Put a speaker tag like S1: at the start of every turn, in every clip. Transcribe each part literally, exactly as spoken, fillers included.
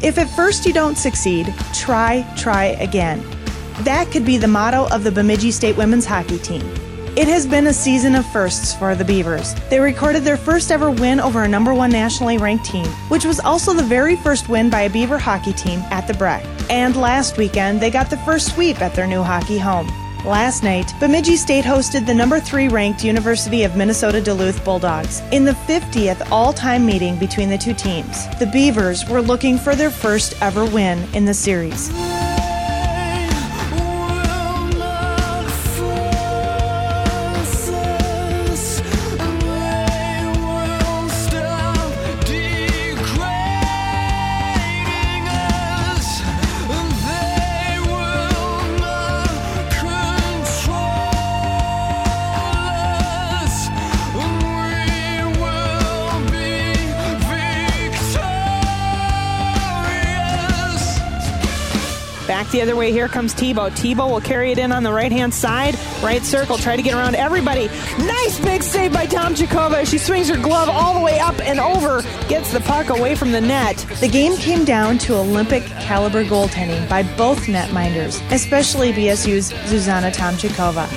S1: If at first you don't succeed, try, try again. That could be the motto of the Bemidji State women's hockey team. It has been a season of firsts for the Beavers. They recorded their first ever win over a number one nationally ranked team, which was also the very first win by a Beaver hockey team at the Breck. And last weekend, they got the first sweep at their new hockey home. Last night, Bemidji State hosted the number three ranked University of Minnesota Duluth Bulldogs in the fiftieth all-time meeting between the two teams. The Beavers were looking for their first ever win in the series.
S2: Back the other way, here comes Tebow. Tebow will carry it in on the right-hand side. Right circle, try to get around everybody. Nice big save by Tomchikova. She swings her glove all the way up and over, gets the puck away from the net.
S1: The game came down to Olympic-caliber goaltending by both netminders, especially B S U's Zuzana Tomchikova.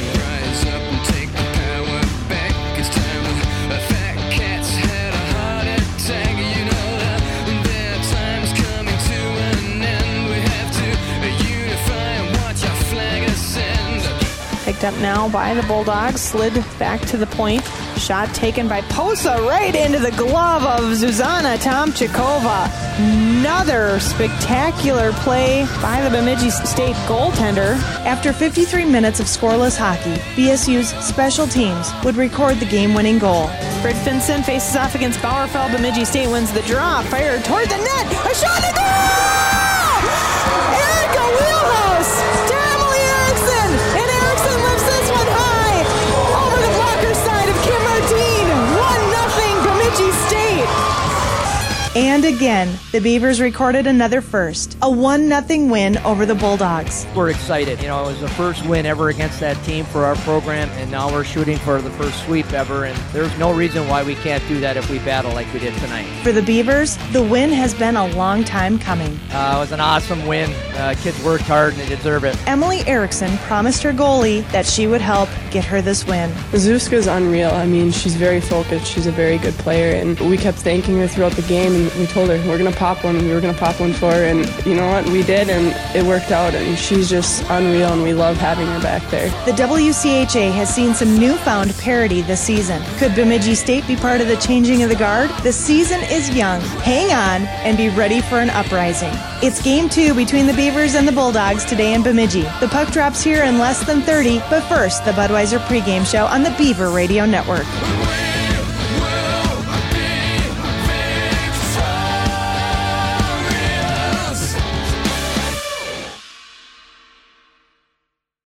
S2: Picked up now by the Bulldogs, slid back to the point. Shot taken by Posa right into the glove of Zuzana Tomchikova. Another spectacular play by the Bemidji State goaltender.
S1: After fifty-three minutes of scoreless hockey, B S U's special teams would record the game-winning goal.
S2: Britt Finson faces off against Bauerfeld. Bemidji State wins the draw. Fired toward the net. A shot and goal! Erica Wheelhouse to Emily Erickson. And Erickson lifts this one high over the blocker side of Kim Martine. one nothing Bemidji State.
S1: And again, the Beavers recorded another first, a one nothing win over the Bulldogs.
S3: We're excited. You know, it was the first win ever against that team for our program, and now we're shooting for the first sweep ever, and there's no reason why we can't do that if we battle like we did tonight.
S1: For the Beavers, the win has been a long time coming.
S3: Uh, it was an awesome win. Uh, kids worked hard and they deserve it.
S1: Emily Erickson promised her goalie that she would help get her this win.
S4: Zuzka's unreal. I mean, she's very focused. She's a very good player, and we kept thanking her throughout the game, and we told her we're going to pop one, we were going to pop one for her, and you know what? We did, and it worked out, and she's just unreal, and we love having her back there.
S1: The W C H A has seen some newfound parity this season. Could Bemidji State be part of the changing of the guard? The season is young. Hang on and be ready for an uprising. It's game two between the Beavers and the Bulldogs today in Bemidji. The puck drops here in less than thirty, but first, the Budweiser pregame show on the Beaver Radio Network.